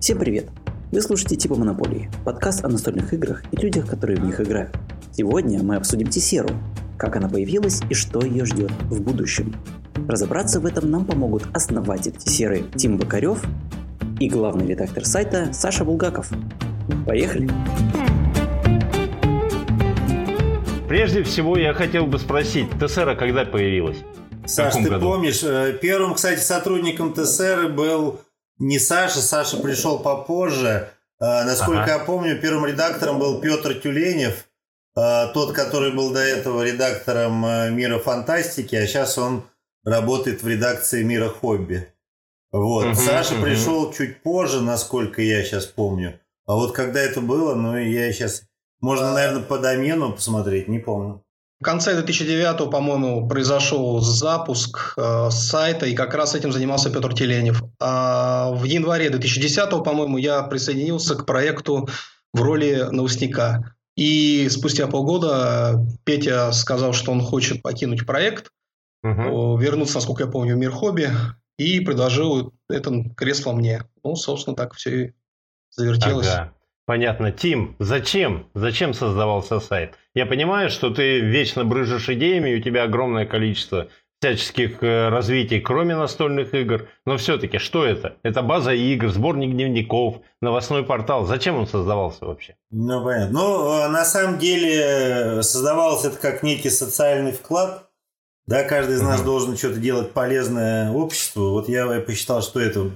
Всем привет! Вы слушаете Типа Монополии, подкаст о настольных играх и людях, которые в них играют. Сегодня мы обсудим Тесеру, как она появилась и что ее ждет в будущем. Разобраться в этом нам помогут основатель Тесеры Тим Бокарев и главный редактор сайта Саша Булгаков. Поехали! Прежде всего, я хотел бы спросить, Тесера когда появилась? Саш, ты помнишь, первым, кстати, сотрудником Тесеры был не Саша, Саша пришел попозже. Насколько я помню, первым редактором был Петр Тюленев, тот, который был до этого редактором «Мира фантастики», а сейчас он работает в редакции «Мира хобби». Вот. Саша пришел чуть позже, насколько я сейчас помню. А вот когда это было, я сейчас... Можно, наверное, по домену посмотреть, не помню. В конце 2009, по-моему, произошел запуск сайта, и как раз этим занимался Петр Тюленев. А в январе 2010, по-моему, я присоединился к проекту в роли новостника. И спустя полгода Петя сказал, что он хочет покинуть проект, вернуться, насколько я помню, в Мир хобби, и предложил это кресло мне. Собственно, так все и завертелось. Ага. Понятно. Тим, зачем создавался сайт? Я понимаю, что ты вечно брыжешь идеями, и у тебя огромное количество всяческих развитий, кроме настольных игр. Но все-таки, что это? Это база игр, сборник дневников, новостной портал. Зачем он создавался вообще? Понятно. На самом деле создавался это как некий социальный вклад. Да, каждый из нас должен что-то делать полезное обществу. Вот я посчитал, что это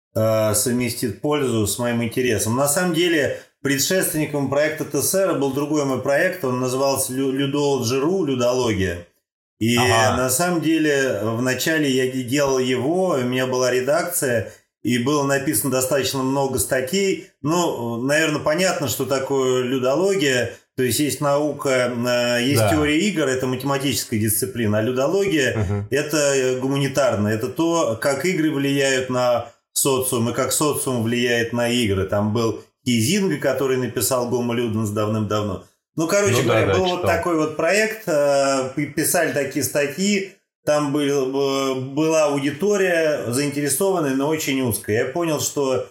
совместит пользу с моим интересом. На самом деле, предшественником проекта Тесера был другой мой проект. Он назывался Людология.ру, Людология. И на самом деле, вначале я делал его, у меня была редакция, и было написано достаточно много статей. Наверное, понятно, что такое людология. То есть, есть наука, есть теория игр, это математическая дисциплина, а людология это гуманитарная. Это то, как игры влияют на социум и как социум влияет на игры. Там был Хейзинга, который написал Гомо Люденс давным-давно. Был вот такой вот проект, писали такие статьи, там была аудитория заинтересованная, но очень узкая. Я понял, что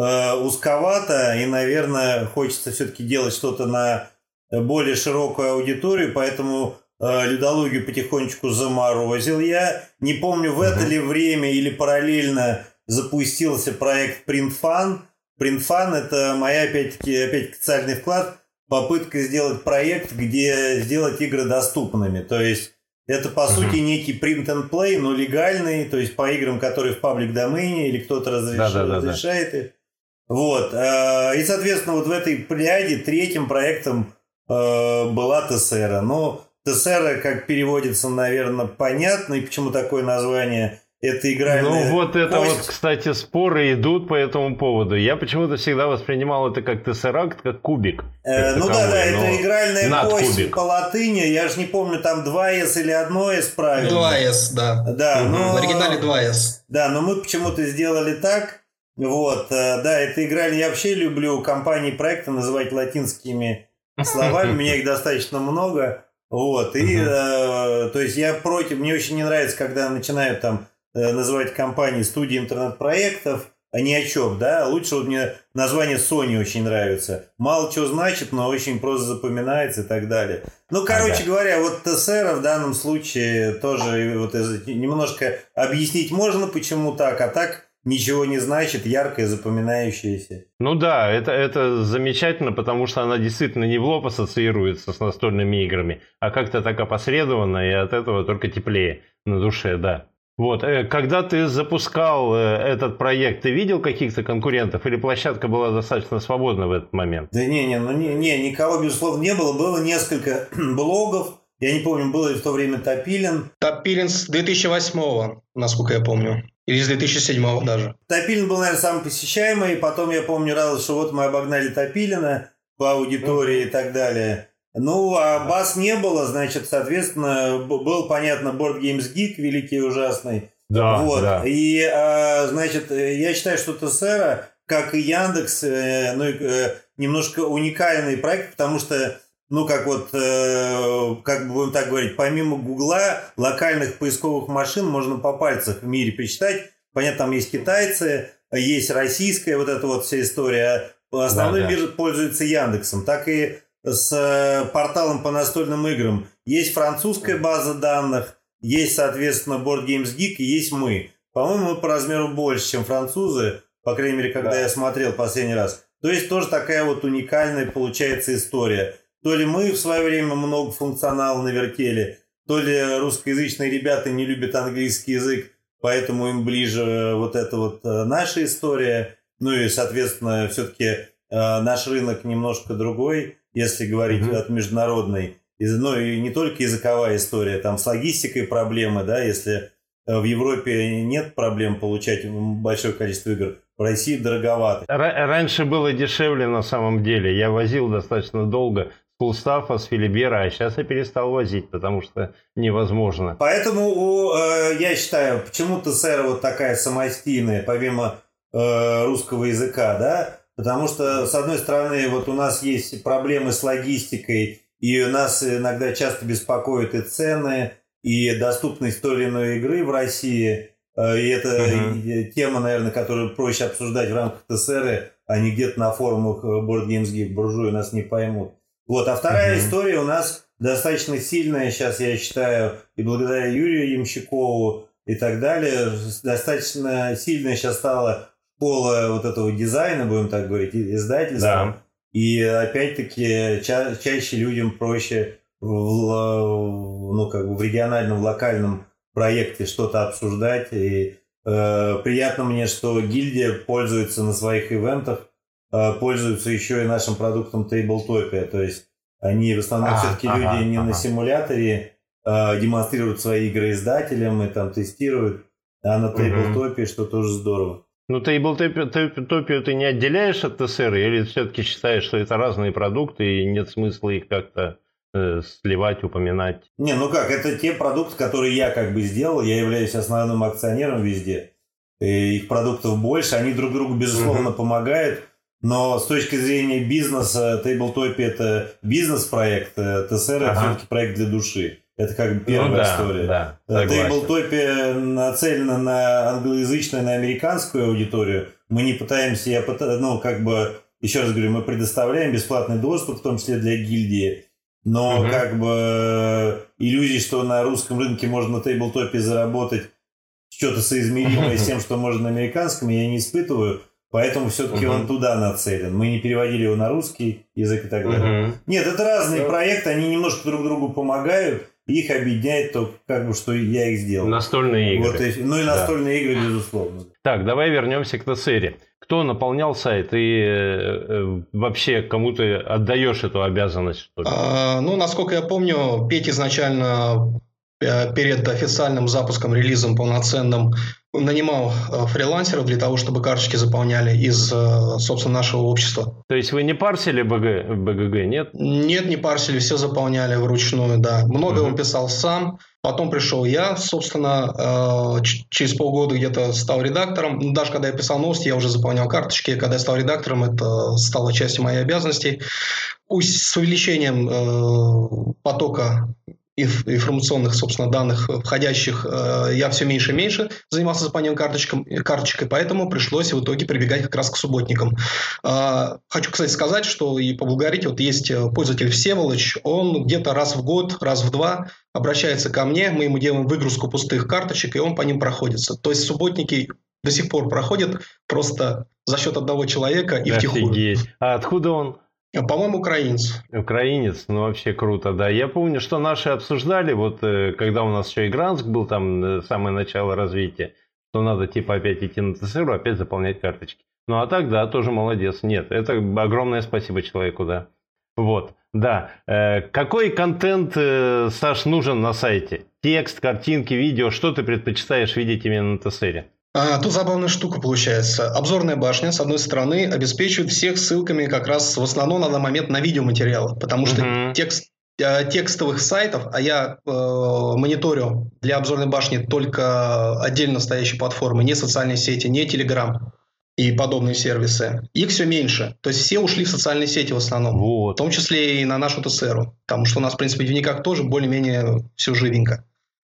узковато, и, наверное, хочется все-таки делать что-то на более широкую аудиторию, поэтому людологию потихонечку заморозил я. Не помню, в это ли время или параллельно запустился проект PrintFun. PrintFun – это моя, опять социальный вклад, попытка сделать проект, где сделать игры доступными. То есть, это, по сути, некий print and play, но легальный, то есть, по играм, которые в паблик-домене, или кто-то разрешает их. Вот. И, соответственно, вот в этой пляде третьим проектом была Тесера. Тесера, как переводится, наверное, понятно, и почему такое название. Это игральная кстати, споры идут по этому поводу. Я почему-то всегда воспринимал это как тессеракт, как кубик. Это игральная кость по латыни. Я же не помню, там 2С или 1С правильно. 2С, да. В оригинале 2С. Да, но мы почему-то сделали так. Вот, это игральная. Я вообще люблю компании проекта называть латинскими словами. У меня их достаточно много. Вот, то есть я против, мне очень не нравится, когда начинают там называть компании студии интернет-проектов, а ни о чем, да, лучше мне название Sony очень нравится, мало чего значит, но очень просто запоминается и так далее. Говоря, вот Тесера в данном случае тоже немножко объяснить можно, почему так, а так ничего не значит, яркое, запоминающееся. Это замечательно, потому что она действительно не в лоб ассоциируется с настольными играми, а как-то так опосредованно, и от этого только теплее на душе, да. Вот, когда ты запускал этот проект, ты видел каких-то конкурентов или площадка была достаточно свободна в этот момент? Да никого, безусловно, не было. Было несколько блогов. Я не помню, был ли в то время Топилин. Топилин с 2008-го, насколько я помню. Или с 2007-го даже. Топилин был, наверное, самый посещаемый. Потом я помню, радовался, что вот мы обогнали Топилина по аудитории и так далее. А баз не было, значит, соответственно, был, понятно, Board Games Geek, великий и ужасный. Да. И, значит, я считаю, что Тесера, как и Яндекс, немножко уникальный проект, потому что, как будем так говорить, помимо Гугла, локальных поисковых машин можно по пальцах в мире посчитать. Понятно, там есть китайцы, есть российская вот эта вот вся история. Основной мир пользуется Яндексом. Так и с порталом по настольным играм. Есть французская база данных, есть, соответственно, Board Games Geek и есть мы. По-моему, мы по размеру больше, чем французы, по крайней мере, когда я смотрел последний раз. То есть тоже такая вот уникальная получается история. То ли мы в свое время много функционала навертели, то ли русскоязычные ребята не любят английский язык, поэтому им ближе вот эта вот наша история. Ну и, соответственно, все-таки наш рынок немножко другой, если говорить от международной. Ну и не только языковая история, там с логистикой проблемы, да, если в Европе нет проблем получать большое количество игр, в России дороговато. Раньше было дешевле на самом деле. Я возил достаточно долго с Фулстафа, с Филибера, а сейчас я перестал возить, потому что невозможно. Поэтому я считаю, почему ТСР вот такая самостийная, помимо русского языка, да? Потому что, с одной стороны, вот у нас есть проблемы с логистикой, и нас иногда часто беспокоят и цены, и доступность той или иной игры в России. И это тема, наверное, которую проще обсуждать в рамках ТСР, а не где-то на форумах Board Games Geek. Буржуи нас не поймут. Вот. А вторая история у нас достаточно сильная, сейчас я считаю, и благодаря Юрию Ямщикову и так далее, достаточно сильная сейчас стала школа вот этого дизайна, будем так говорить, издательства. Да. И опять-таки чаще людям проще в региональном, в локальном проекте что-то обсуждать. И приятно мне, что гильдия пользуется на своих ивентах, пользуются еще и нашим продуктом Tabletopia. То есть они в основном все-таки люди не на симуляторе демонстрируют свои игры издателям и там тестируют, а на Tabletopia, что тоже здорово. Ну, Tabletopia ты не отделяешь от ТСР, или все-таки считаешь, что это разные продукты и нет смысла их как-то сливать, упоминать? Не, ну как, это те продукты, которые я как бы сделал, я являюсь основным акционером везде, и их продуктов больше, они друг другу, безусловно, помогают, но с точки зрения бизнеса, Tabletopia это бизнес-проект, ТСР это все-таки проект для души. Это как бы первая история. Да, Tabletopia нацелена на англоязычную, на американскую аудиторию. Мы не пытаемся, еще раз говорю, мы предоставляем бесплатный доступ, в том числе для гильдии. Но как бы иллюзий, что на русском рынке можно на Tabletopia заработать что-то соизмеримое с тем, что можно на американском, я не испытываю. Поэтому все-таки он туда нацелен. Мы не переводили его на русский язык и так далее. Нет, это разные проекты, они немножко друг другу помогают. Их объединяет то, как бы, что я их сделал. Настольные игры. Вот, и настольные игры, безусловно. Так, давай вернемся к ТСР. Кто наполнял сайт и вообще кому ты отдаешь эту обязанность, что ли? Насколько я помню, Петя изначально перед официальным запуском, релизом полноценным нанимал фрилансеров для того, чтобы карточки заполняли из, собственно, нашего общества. То есть вы не парсили БГГ, нет? Нет, не парсили, все заполняли вручную, да. Многое он писал сам. Потом пришел я, собственно, через полгода где-то стал редактором. Даже когда я писал новости, я уже заполнял карточки. Когда я стал редактором, это стало частью моей обязанностей. С увеличением потока информационных, собственно, данных входящих, я все меньше и меньше занимался заполнением карточкой, поэтому пришлось в итоге прибегать как раз к субботникам. Хочу, кстати, сказать, что и поблагодарить, вот есть пользователь Всеволочь, он где-то раз в год, раз в два обращается ко мне, мы ему делаем выгрузку пустых карточек, и он по ним проходится. То есть субботники до сих пор проходят просто за счет одного человека и втихую. Офигеть. А откуда он? По-моему, украинец. Украинец, ну вообще круто, да. Я помню, что наши обсуждали, вот когда у нас еще и Гранск был, там самое начало развития, что надо типа опять идти на ТСР, опять заполнять карточки. Ну а так, да, тоже молодец. Нет, это огромное спасибо человеку, да. Вот, да. Какой контент, Саш, нужен на сайте? Текст, картинки, видео, что ты предпочитаешь видеть именно на ТСР? Тут забавная штука получается. Обзорная башня, с одной стороны, обеспечивает всех ссылками как раз в основном на данный момент на видеоматериалы, потому что текстовых сайтов, а я мониторю для обзорной башни только отдельно стоящие платформы, не социальные сети, не Telegram и подобные сервисы. Их все меньше. То есть все ушли в социальные сети в основном, в том числе и на нашу ТСР, потому что у нас, в принципе, в дневниках тоже более-менее все живенько.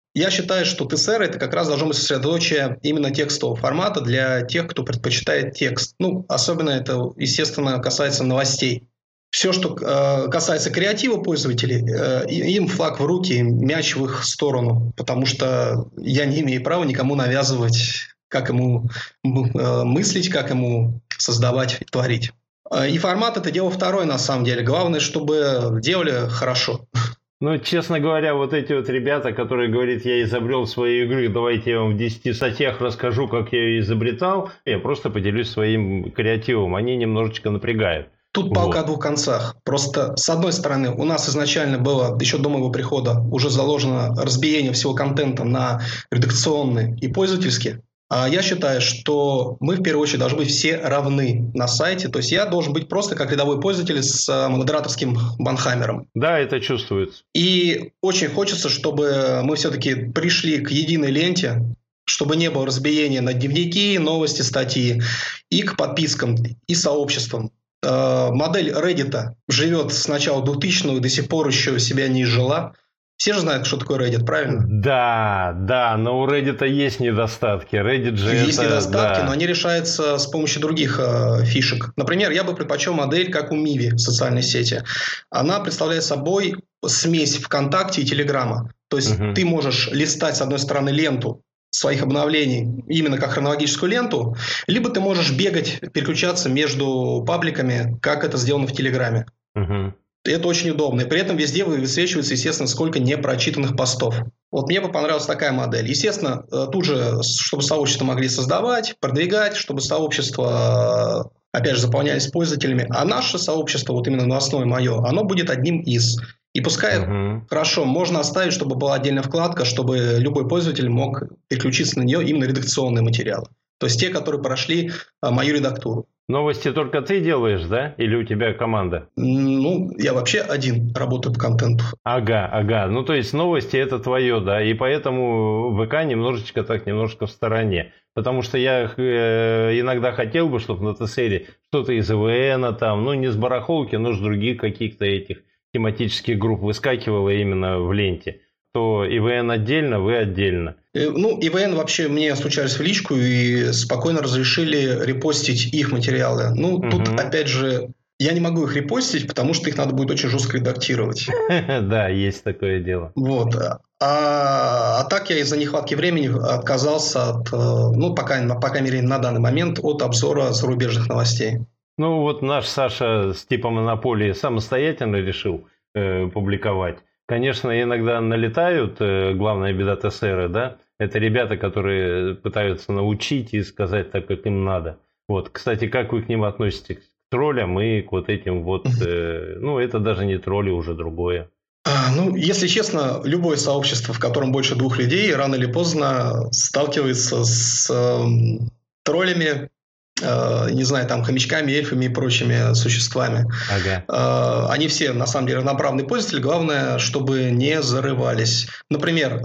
Я считаю, что ТСР это как раз должно быть сосредоточие именно текстового формата для тех, кто предпочитает текст. Ну, особенно это, естественно, касается новостей. Все, что касается креатива пользователей, им флаг в руки, мяч в их сторону, потому что я не имею права никому навязывать, как ему мыслить, как ему создавать и творить. И формат – это дело второе, на самом деле. Главное, чтобы делали хорошо. Ну, честно говоря, вот эти вот ребята, которые говорят, я изобрел свои игры, давайте я вам в 10 статьях расскажу, как я ее изобретал, я просто поделюсь своим креативом, они немножечко напрягают. Тут палка о двух концах. Просто, с одной стороны, у нас изначально было, еще до моего прихода, уже заложено разбиение всего контента на редакционные и пользовательские. А я считаю, что мы в первую очередь должны быть все равны на сайте. То есть я должен быть просто как рядовой пользователь с модераторским банхаммером. Да, это чувствуется. И очень хочется, чтобы мы все-таки пришли к единой ленте, чтобы не было разбиения на дневники, новости, статьи, и к подпискам, и сообществам. Модель Reddit живет с начала 2000-х и до сих пор еще себя не изжила. Все же знают, что такое Reddit, правильно? Да, но у Reddit есть недостатки. Reddit же есть недостатки, да. Но они решаются с помощью других фишек. Например, я бы предпочел модель, как у Миви, социальной сети. Она представляет собой смесь ВКонтакте и Телеграма. То есть ты можешь листать, с одной стороны, ленту своих обновлений именно как хронологическую ленту, либо ты можешь бегать, переключаться между пабликами, как это сделано в Телеграме. Это очень удобно. И при этом везде высвечивается, естественно, сколько непрочитанных постов. Вот мне бы понравилась такая модель. Естественно, тут же, чтобы сообщества могли создавать, продвигать, чтобы сообщества, опять же, заполнялись пользователями. А наше сообщество, вот именно новостное мое, оно будет одним из. И пускай, хорошо, можно оставить, чтобы была отдельная вкладка, чтобы любой пользователь мог переключиться на нее именно редакционные материалы. То есть те, которые прошли мою редактуру. Новости только ты делаешь, да? Или у тебя команда? Ну, я вообще один работаю по контенту. Ага. Ну, то есть новости это твое, да? И поэтому ВК немножко в стороне. Потому что я иногда хотел бы, чтобы на ТСРе что-то из ИВН, там, ну, не с барахолки, но с других каких-то этих тематических групп выскакивало именно в ленте. То ИВН отдельно, вы отдельно. Ну, ИВН вообще мне случались в личку и спокойно разрешили репостить их материалы. Ну, тут, опять же, я не могу их репостить, потому что их надо будет очень жестко редактировать. Да, есть такое дело. Вот. А так я из-за нехватки времени отказался от, ну, по крайней мере, на данный момент, от обзора зарубежных новостей. Ну, вот наш Саша с типа монополии самостоятельно решил публиковать. Конечно, иногда налетают, главная беда ТСР, да, это ребята, которые пытаются научить и сказать так, как им надо. Вот, кстати, как вы к ним относитесь? К троллям и к вот этим вот, ну, это даже не тролли, уже другое. Ну, если честно, любое сообщество, в котором больше 2 людей, рано или поздно сталкивается с троллями, не знаю, там, хомячками, эльфами и прочими существами. Они все, на самом деле, равноправные пользователи. Главное, чтобы не зарывались. Например,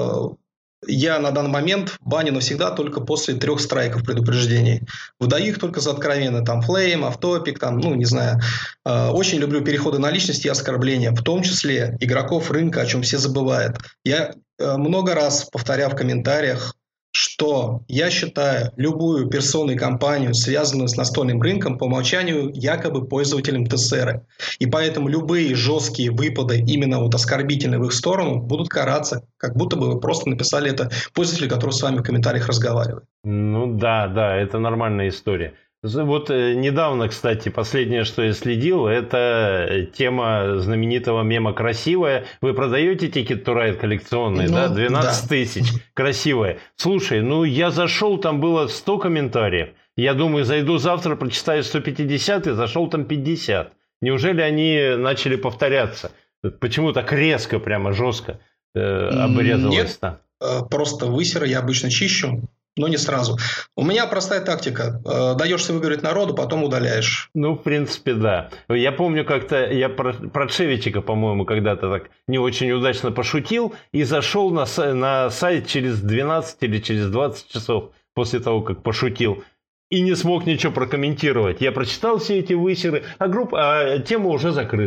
я на данный момент баню навсегда только после 3 страйков предупреждений. Выдаю их только за откровенно. Там флейм, автопик, там, ну, не знаю. Очень люблю переходы на личность и оскорбления, в том числе игроков рынка, о чем все забывают. Я много раз повторял в комментариях, что я считаю любую персону и компанию, связанную с настольным рынком, по умолчанию якобы пользователем ТСР. И поэтому любые жесткие выпады, именно вот оскорбительные в их сторону, будут караться, как будто бы вы просто написали это пользователю, который с вами в комментариях разговаривает. Ну да, это нормальная история. Вот недавно, кстати, последнее, что я следил, это тема знаменитого мема «Красивая». Вы продаете Ticket to Ride коллекционный, да? 12 тысяч. Красивая. Слушай, ну я зашел, там было 100 комментариев. Я думаю, зайду завтра, прочитаю 150, и зашел там 50. Неужели они начали повторяться? Почему так резко, прямо жестко обрезалось? Нет, просто высеры я обычно чищу. Но не сразу. У меня простая тактика. Даешься выговорить народу, потом удаляешь. Ну, в принципе, да. Я помню, как-то я про Шевичика, по-моему, когда-то так не очень удачно пошутил и зашел на сайт через 12 или через 20 часов после того, как пошутил. И не смог ничего прокомментировать. Я прочитал все эти высеры, а тема уже закрыта.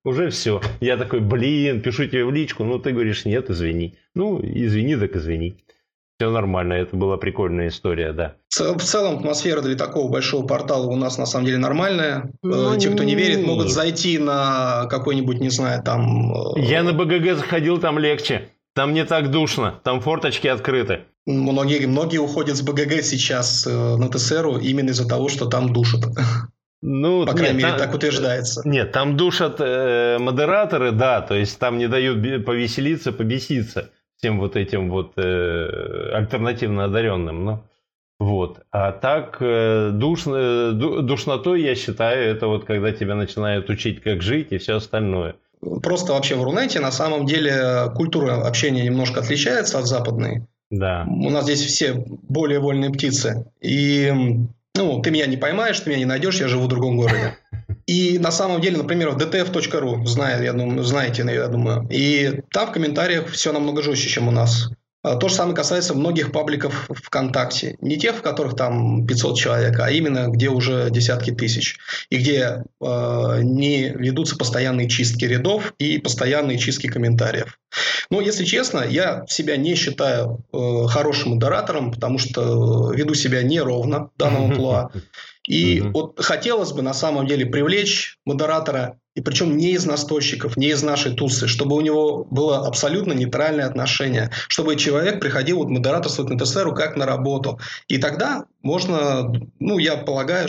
Уже все. Я такой, блин, пишу тебе в личку, ну ты говоришь, нет, извини. Ну, извини, так извини. Все нормально, это была прикольная история, да. В целом атмосфера для такого большого портала у нас на самом деле нормальная. Те, кто не верит, могут зайти на какой-нибудь, не знаю, там... Я на БГГ заходил, там легче. Там не так душно, там форточки открыты. Многие уходят с БГГ сейчас на ТСРу именно из-за того, что там душат. Ну, по крайней мере, так утверждается. Нет, там душат модераторы, да, то есть там не дают повеселиться, побеситься всем вот этим вот альтернативно одаренным. Ну, вот. А так душнотой, я считаю, это вот когда тебя начинают учить, как жить и все остальное. Просто вообще в Рунете на самом деле культура общения немножко отличается от западной. Да. У нас здесь все более вольные птицы. И ты меня не поймаешь, ты меня не найдешь, я живу в другом городе. И на самом деле, например, в dtf.ru, знаете, я думаю, и там в комментариях все намного жестче, чем у нас. То же самое касается многих пабликов ВКонтакте. Не тех, в которых там 500 человек, а именно где уже десятки тысяч. И где не ведутся постоянные чистки рядов и постоянные чистки комментариев. Но, если честно, я себя не считаю хорошим модератором, потому что веду себя неровно в данном амплуа. И вот хотелось бы на самом деле привлечь модератора, и причем не из настольщиков, не из нашей тусы, чтобы у него было абсолютно нейтральное отношение, чтобы человек приходил модераторствовать на ТСРу как на работу. И тогда можно, я полагаю,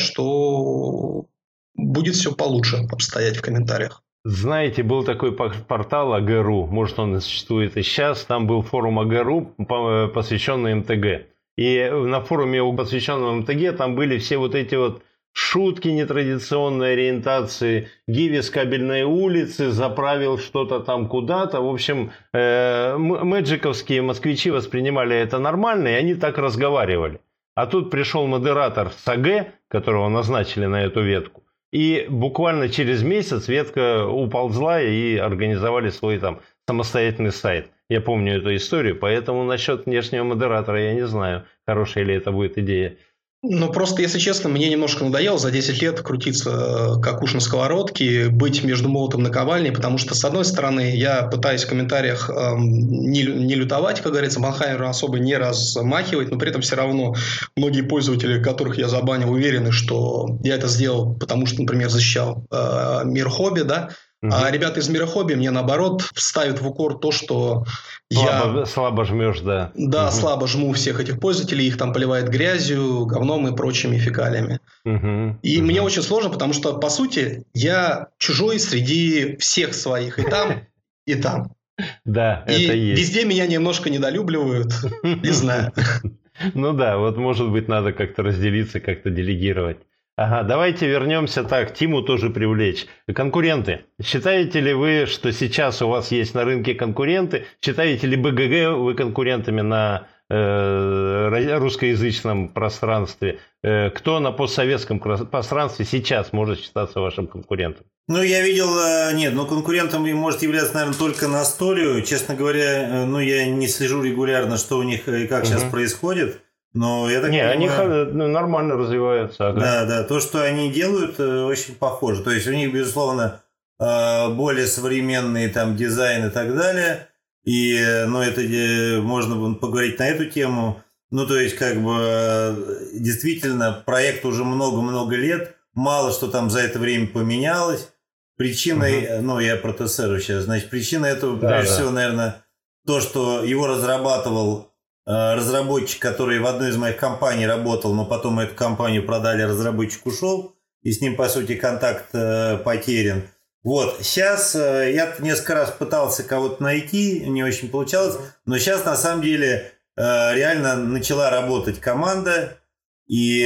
что будет все получше обстоять в комментариях. Знаете, был такой портал АГ.ру, может он существует и сейчас, там был форум АГ.ру, посвященный МТГ. И на форуме, посвященном МТГ, там были все вот эти вот шутки нетрадиционной ориентации, Гиви с кабельной улицы, заправил что-то там куда-то. В общем, мэджиковские москвичи воспринимали это нормально, и они так разговаривали. А тут пришел модератор с АГ, которого назначили на эту ветку, и буквально через месяц ветка уползла и организовали свой там самостоятельный сайт. Я помню эту историю, поэтому насчет внешнего модератора я не знаю, хорошая ли это будет идея. Просто, если честно, мне немножко надоело за 10 лет крутиться как уж на сковородке, быть между молотом и наковальней, потому что, с одной стороны, я пытаюсь в комментариях не лютовать, как говорится, Банхаймера особо не размахивать, но при этом все равно многие пользователи, которых я забанил, уверены, что я это сделал, потому что, например, защищал мир хобби, да. А ребята из мира хобби мне, наоборот, ставят в укор то, что слабо жмешь, да. Да, слабо жму всех этих пользователей, их там поливает грязью, говном и прочими фекалиями. И мне очень сложно, потому что, по сути, я чужой среди всех своих, и там, и там. Да, это есть. И везде меня немножко недолюбливают, не знаю. Ну да, вот может быть надо как-то разделиться, как-то делегировать. Ага, давайте вернемся так, Тиму тоже привлечь. Конкуренты. Считаете ли вы, что сейчас у вас есть на рынке конкуренты? Считаете ли БГГ вы конкурентами на русскоязычном пространстве? Кто на постсоветском пространстве сейчас может считаться вашим конкурентом? Я видел, конкурентом может являться, наверное, только Настолио. Честно говоря, я не слежу регулярно, что у них и как сейчас происходит. Но я так понимаю, они нормально развиваются. Ага. Да, то, что они делают, очень похоже. То есть у них, безусловно, более современный там дизайн и так далее. И, это можно поговорить на эту тему. То есть, действительно, проект уже много-много лет. Мало что там за это время поменялось. Причиной, я про ТСР сейчас, причина этого, прежде всего, наверное, то, что его разрабатывал разработчик, который в одной из моих компаний работал, но потом эту компанию продали, разработчик ушел, и с ним, по сути, контакт потерян. Вот, сейчас я несколько раз пытался кого-то найти, не очень получалось, но сейчас, на самом деле, реально начала работать команда, и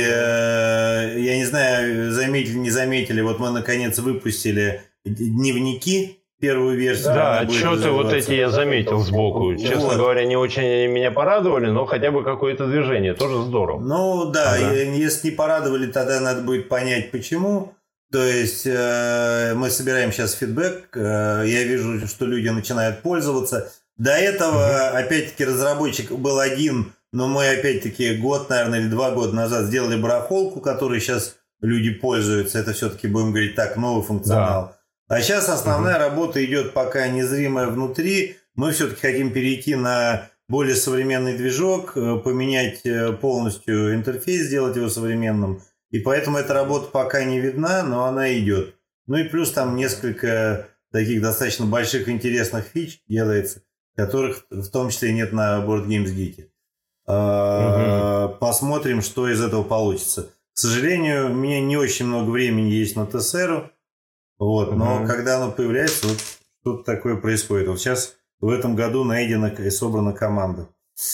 я не знаю, заметили, не заметили, вот мы, наконец, выпустили дневники, первую версию. Да, отчеты вот эти я заметил сбоку. Честно говоря, не очень меня порадовали, но хотя бы какое-то движение, тоже здорово. Если не порадовали, тогда надо будет понять, почему. То есть мы собираем сейчас фидбэк, я вижу, что люди начинают пользоваться. До этого, опять-таки, разработчик был один, но мы, опять-таки, год, наверное, или 2 года назад сделали барахолку, которой сейчас люди пользуются. Это все-таки, будем говорить так, новый функционал. Да. А сейчас основная работа идет пока незримая внутри. Мы все-таки хотим перейти на более современный движок, поменять полностью интерфейс, сделать его современным. И поэтому эта работа пока не видна, но она идет. Ну и плюс там несколько таких достаточно больших интересных фич делается, которых в том числе нет на Board Games Geek. Посмотрим, что из этого получится. К сожалению, у меня не очень много времени есть на Тессеру. Вот, но когда оно появляется, вот что-то такое происходит. Вот сейчас в этом году найдена и собрана команда.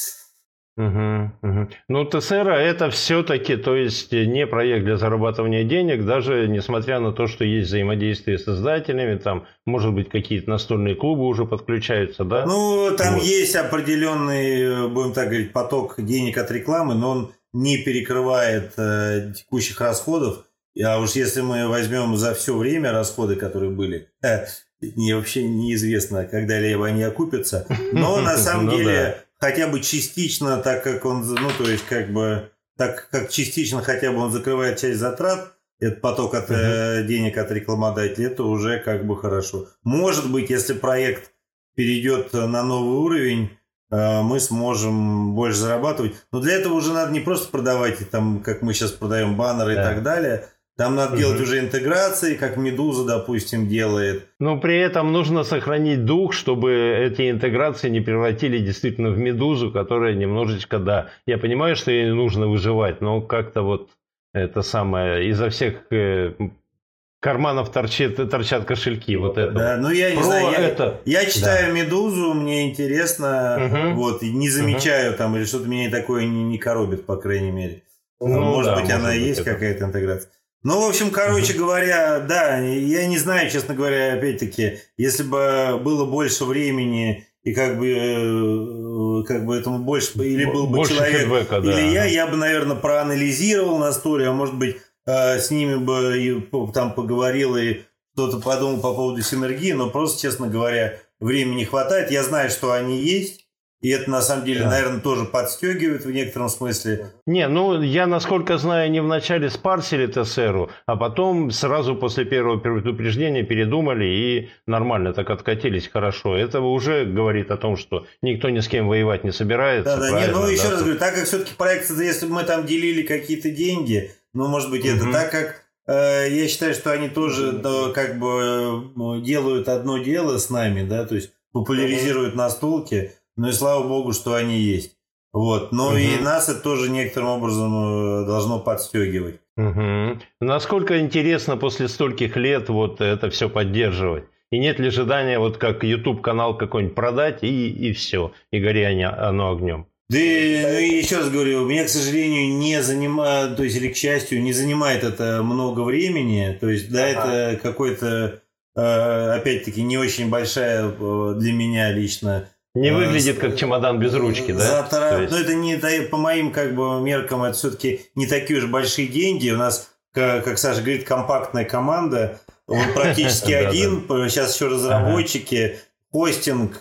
Ну, Тессера это все-таки, то есть не проект для зарабатывания денег, даже несмотря на то, что есть взаимодействие с издателями, там, может быть, какие-то настольные клубы уже подключаются, да? Ну, там есть определенный, будем так говорить, поток денег от рекламы, но он не перекрывает текущих расходов. А уж если мы возьмем за все время расходы, которые были, вообще неизвестно, когда-либо они окупятся. Но на самом деле... Хотя бы частично, так как он, ну, то есть, как бы, так как частично хотя бы он закрывает часть затрат, этот поток от денег от рекламодателей, это уже как бы хорошо. Может быть, если проект перейдет на новый уровень, мы сможем больше зарабатывать. Но для этого уже надо не просто продавать, там, как мы сейчас продаем баннеры и так далее. Там надо делать уже интеграции, как Медуза, допустим, делает. Но при этом нужно сохранить дух, чтобы эти интеграции не превратили действительно в Медузу, которая немножечко, да, я понимаю, что ей нужно выживать, но как-то вот это самое, изо всех карманов торчат кошельки. Вот это. Да, ну я не знаю, я читаю Медузу, мне интересно, вот, и не замечаю там, или что-то меня такое не коробит, по крайней мере. Может быть, она есть какая-то интеграция. Ну, в общем, короче говоря, да, я не знаю, честно говоря, опять-таки, если бы было больше времени и как бы этому больше, или был бы больше человек, фидбэка, или я бы, наверное, проанализировал на столе, а может быть, с ними бы там поговорил и что-то подумал по поводу синергии, но просто, честно говоря, времени не хватает. Я знаю, что они есть. И это, на самом деле, наверное, тоже подстегивает в некотором смысле. Не, ну, я, насколько знаю, они вначале спарсили Тессеру, а потом сразу после первого предупреждения передумали и нормально так откатились хорошо. Это уже говорит о том, что никто ни с кем воевать не собирается. Да, нет, ну, еще раз говорю, так как все-таки проект, если бы мы там делили какие-то деньги, ну, может быть, это так как... Я считаю, что они тоже как бы делают одно дело с нами, да, то есть популяризируют настолки. Ну и слава богу, что они есть. Вот. Но и нас это тоже некоторым образом должно подстегивать. Насколько интересно после стольких лет вот это все поддерживать? И нет ли ожидания, вот как YouTube-канал какой-нибудь продать и все, и гори оно огнем? Да, и еще раз говорю, меня, к сожалению, не занимает, то есть, или к счастью, не занимает это много времени. То есть, да, это какой-то, опять-таки, не очень большая для меня лично. Не выглядит как чемодан без ручки, да? Ну, это не по моим как бы меркам, это все-таки не такие уж большие деньги. У нас, как Саша говорит, компактная команда. Он практически один. Сейчас еще разработчики, хостинг,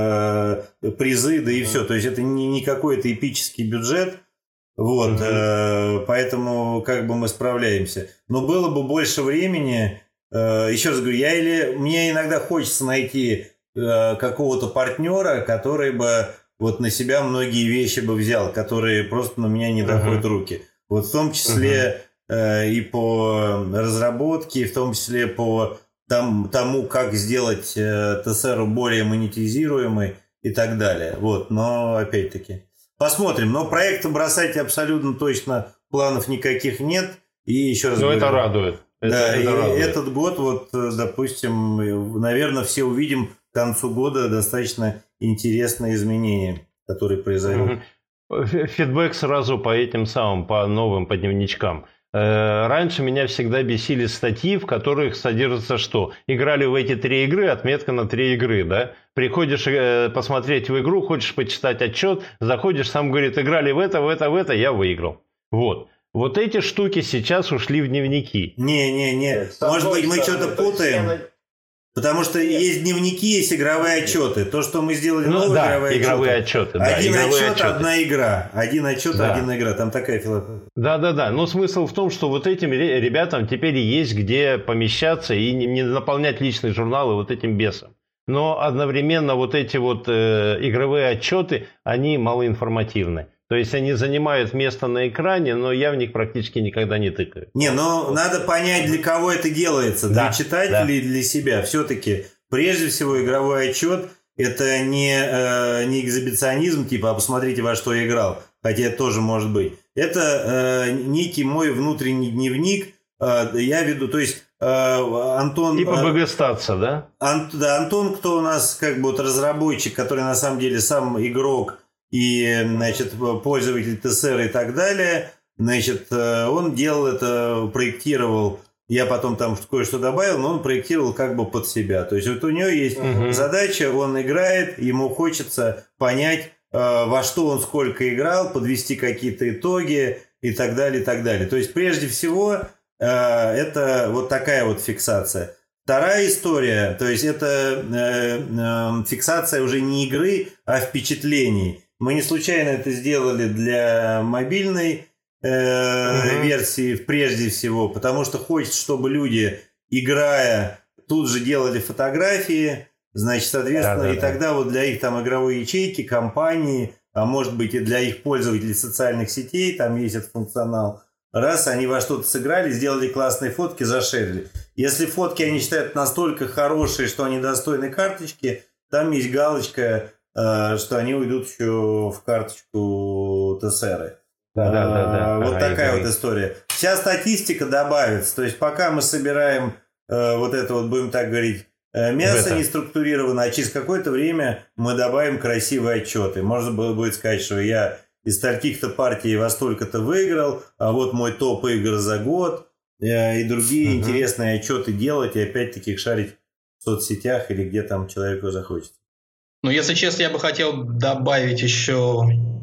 призы, да и все. То есть это не какой-то эпический бюджет. Вот. Поэтому как бы мы справляемся. Но было бы больше времени. Еще раз говорю, мне иногда хочется найти какого-то партнера, который бы вот на себя многие вещи бы взял, которые просто на меня не доходят руки. Вот в том числе и по разработке, и в том числе по тому, как сделать Тессеру более монетизируемой и так далее. Вот, но опять-таки посмотрим. Но проекта бросать абсолютно точно планов никаких нет. И еще раз говорю, это радует. Этот год, вот, допустим, наверное, все увидим к концу года достаточно интересные изменения, которые произойдут. Фидбэк сразу по этим самым, по новым, по дневничкам. Раньше меня всегда бесили статьи, в которых содержится что? Играли в эти 3 игры, отметка на 3 игры, да? Приходишь посмотреть в игру, хочешь почитать отчет, заходишь, сам говорит, играли в это, я выиграл. Вот эти штуки сейчас ушли в дневники. Не. Может быть, мы что-то путаем. Потому что есть дневники, есть игровые отчеты. То, что мы сделали новые игровые отчеты. Один отчет, одна игра. Один отчет, одна игра. Там такая философия. Да. Но смысл в том, что вот этим ребятам теперь есть где помещаться и не наполнять личные журналы вот этим бесом. Но одновременно вот эти вот игровые отчеты, они малоинформативны. То есть они занимают место на экране, но я в них практически никогда не тыкаю. Надо понять, для кого это делается. Для читателей или для себя. Все-таки, прежде всего, игровой отчет – это не экзибиционизм, типа, а посмотрите, во что я играл. Хотя это тоже может быть. Это некий мой внутренний дневник. Я веду, то есть Антон... Типа БГ-статса, да? Антон, кто у нас как бы вот разработчик, который на самом деле сам игрок, и, значит, пользователь ТСР и так далее, значит, он делал это, проектировал, я потом там кое-что добавил, но он проектировал как бы под себя. То есть вот у него есть задача, он играет, ему хочется понять, во что он сколько играл, подвести какие-то итоги и так далее, и так далее. То есть прежде всего это вот такая вот фиксация. Вторая история, то есть это фиксация уже не игры, а впечатлений. Мы не случайно это сделали для мобильной версии прежде всего, потому что хочется, чтобы люди, играя, тут же делали фотографии, значит, соответственно, и тогда вот для их там игровой ячейки, компании, а может быть и для их пользователей социальных сетей, там есть этот функционал, раз они во что-то сыграли, сделали классные фотки, зашерили. Если фотки они считают настолько хорошие, что они достойны карточки, там есть галочка, что они уйдут еще в карточку ТСР. Вот такая вот история. Вся статистика добавится. То есть пока мы собираем вот это вот, будем так говорить, мясо не структурировано, а через какое-то время мы добавим красивые отчеты. Можно будет сказать, что я из стольких-то партий во столько-то выиграл, а вот мой топ игр за год, и другие интересные отчеты делать, и опять-таки их шарить в соцсетях или где там человеку захочется. Ну, если честно, я бы хотел добавить еще,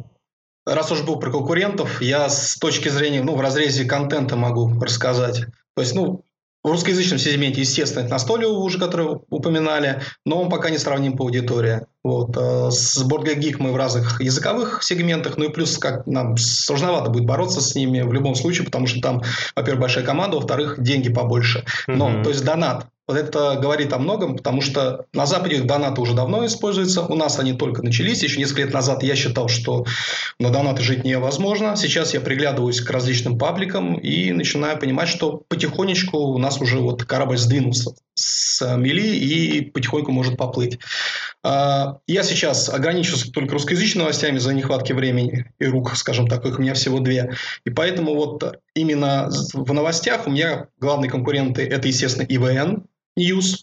раз уж был про конкурентов, я с точки зрения, в разрезе контента могу рассказать. То есть, в русскоязычном сегменте, естественно, это Настолио уже, который упоминали, но он пока не сравним по аудитории. Вот. С BoardGameGeek мы в разных языковых сегментах, и плюс как нам сложновато будет бороться с ними в любом случае, потому что там, во-первых, большая команда, во-вторых, деньги побольше. Но, то есть донат. Вот это говорит о многом, потому что на Западе донаты уже давно используются, у нас они только начались. Еще несколько лет назад я считал, что на донаты жить невозможно. Сейчас я приглядываюсь к различным пабликам и начинаю понимать, что потихонечку у нас уже вот корабль сдвинулся с мели и потихоньку может поплыть. Я сейчас ограничился только русскоязычными новостями за нехватки времени и рук, скажем так, их у меня всего 2. И поэтому вот именно в новостях у меня главные конкуренты – это, естественно, EVN News.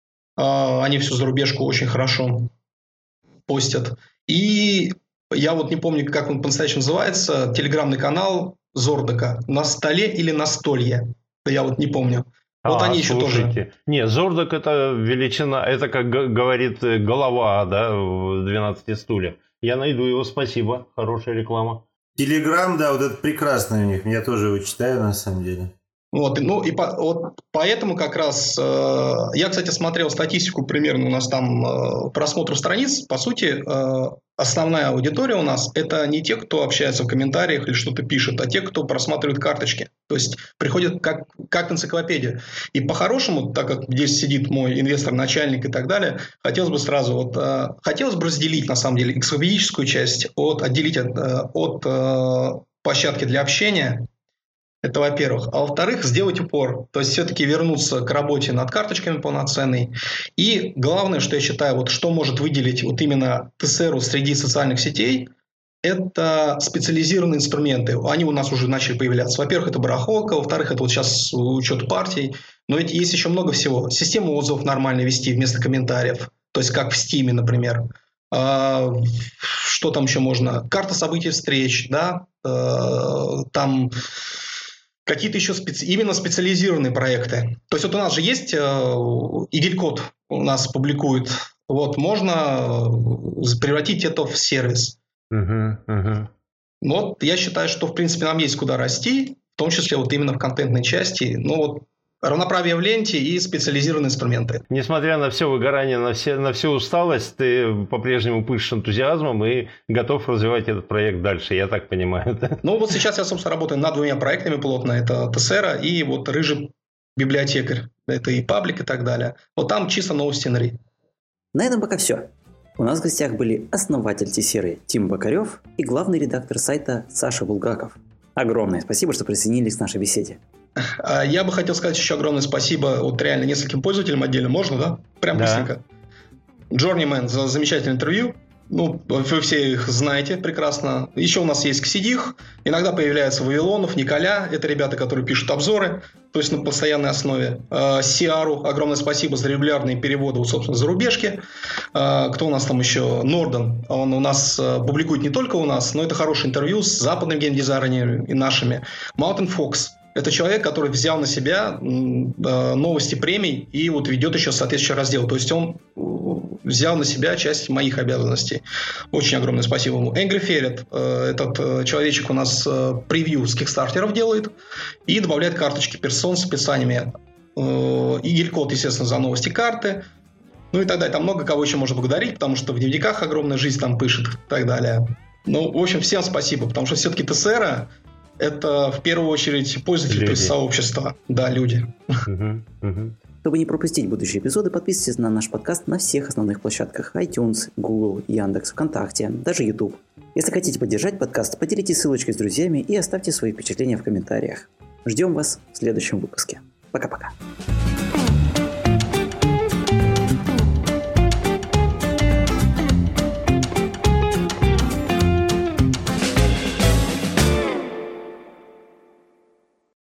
Они всю зарубежку очень хорошо постят. И я вот не помню, как он по-настоящему называется, телеграмный канал Зордака. На столе или на столье? Да я вот не помню. Вот они еще тоже. Не, Зордак это величина, это, как говорит голова, да, в 12 стульях. Я найду его, спасибо, хорошая реклама. Телеграм, да, вот это прекрасный у них, я тоже его читаю на самом деле. Вот, вот поэтому как раз я, кстати, смотрел статистику примерно, у нас там просмотров страниц, по сути, основная аудитория у нас это не те, кто общается в комментариях или что-то пишет, а те, кто просматривает карточки, то есть приходят как в энциклопедию. И по-хорошему, так как здесь сидит мой инвестор-начальник и так далее, хотелось бы сразу хотелось бы разделить, на самом деле, энциклопедическую часть отделить от площадки для общения. Это во-первых. А во-вторых, сделать упор. То есть все-таки вернуться к работе над карточками полноценной. И главное, что я считаю, вот что может выделить вот именно ТСРу среди социальных сетей, это специализированные инструменты. Они у нас уже начали появляться. Во-первых, это барахолка. Во-вторых, это вот сейчас учет партий. Но ведь есть еще много всего. Систему отзывов нормально вести вместо комментариев. То есть как в Steam, например. Что там еще можно? Карта событий встреч. Да? Там... Какие-то еще именно специализированные проекты. То есть вот у нас же есть Игелькод у нас публикует. Вот можно превратить это в сервис. Вот я считаю, что в принципе нам есть куда расти, в том числе вот именно в контентной части. Но вот равноправие в ленте и специализированные инструменты. Несмотря на все выгорание, на всю усталость, ты по-прежнему пышешь энтузиазмом и готов развивать этот проект дальше, я так понимаю. Да? Ну, вот сейчас я, собственно, работаю над 2 проектами плотно. Это Tessera и вот Рыжий библиотекарь. Это и паблик, и так далее. Вот там чисто новости НРИ. На этом пока все. У нас в гостях были основатель Tessera Тим Бокарев и главный редактор сайта Саша Булгаков. Огромное спасибо, что присоединились к нашей беседе. Я бы хотел сказать еще огромное спасибо вот реально нескольким пользователям отдельно. Можно, да? Прям быстренько. Journeyman за замечательное интервью. Ну, вы все их знаете прекрасно. Еще у нас есть Ксидих. Иногда появляется Вавилонов, Николя. Это ребята, которые пишут обзоры, то есть на постоянной основе. Сиару огромное спасибо за регулярные переводы, вот, собственно, зарубежки. Кто у нас там еще? Норден. Он у нас публикует не только у нас, но это хорошее интервью с западными геймдизайнерами и нашими. Mountain Fox. Это человек, который взял на себя новости премий и вот ведет еще соответствующий раздел. То есть он взял на себя часть моих обязанностей. Очень огромное спасибо ему. Angry Ferret, этот человечек у нас превью с кикстартеров делает и добавляет карточки персон с описаниями. И Гелькод, естественно, за новости карты. Ну и так далее. Там много кого еще можно благодарить, потому что в дневниках огромная жизнь там пишет и так далее. Ну, в общем, всем спасибо, потому что все-таки Tessera — это в первую очередь пользователи, люди. То есть сообщества. Да, люди. Чтобы не пропустить будущие эпизоды, подписывайтесь на наш подкаст на всех основных площадках: iTunes, Google, Яндекс, ВКонтакте, даже YouTube. Если хотите поддержать подкаст, поделитесь ссылочкой с друзьями и оставьте свои впечатления в комментариях. Ждем вас в следующем выпуске. Пока-пока.